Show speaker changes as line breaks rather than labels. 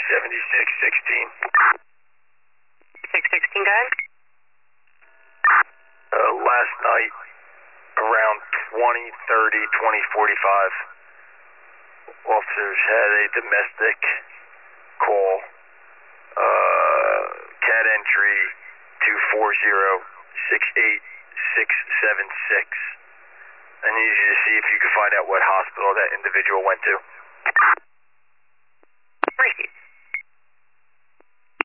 7616.
616, go ahead.
Last night, around 20:30, 20:45, officers had a domestic call, CAD entry 240-68676. I need you to see if you can find out what hospital that individual went to.
Received.